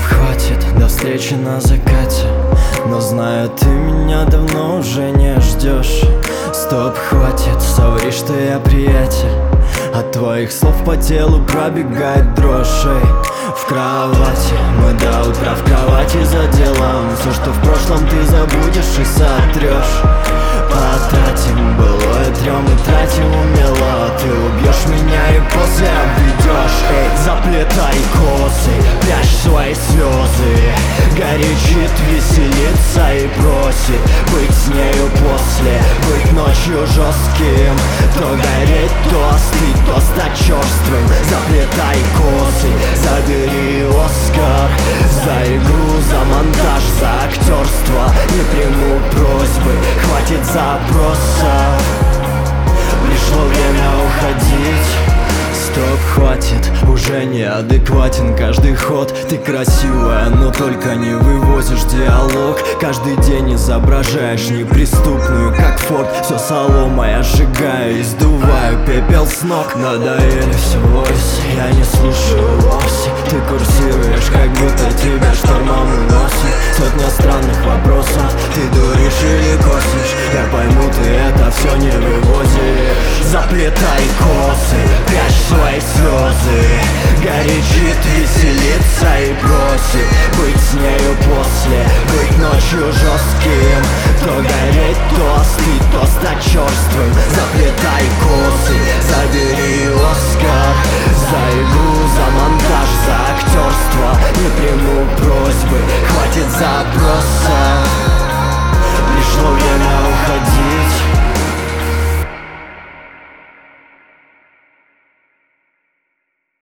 хватит, до встречи на закате. Но знаю, ты меня давно уже не ждешь. Стоп, хватит, соври, что я приятель. От твоих слов по телу пробегает дрожь. В кровати, мы до утра в кровати за делом. Все, что в прошлом, ты забудешь и сотрешь. Потратим былое, трем и тратим умело. Ты убьешь меня и после обведешь. Эй, заплетай косы, прячь свои слезы. Горячит, веселится и просит быть с нею после, быть ночью жестким. То гореть, то остыть, то стать черствым. Заплетай косы, забери Оскар за игру, за монтаж, за актерство. Не приму просьбы, хватит запросов. Пришло время уходить. Стоп, хватит, уже неадекватен каждый ход. Ты красивая, но только не вывозишь диалог. Каждый день изображаешь неприступную, как форт. Все солома, я сжигаю и сдуваю пепел с ног. Надоели все войсы, я не слушаю вовсе. Ты курсируешь, как будто тебя штормом уносит. Сотня странных вопросов, ты дуришь или косишь. Я пойму, ты это все не вывозишь. Заплетай косы, прячь свои слезы. Горячит, веселится и просит быть с нею после, быть ночью жестким. То гореть, то остыть, то стать черствым. Заплетай косы, забери Оскар за игру, за монтаж, за актерство. Не приму просьбы, хватит запросов.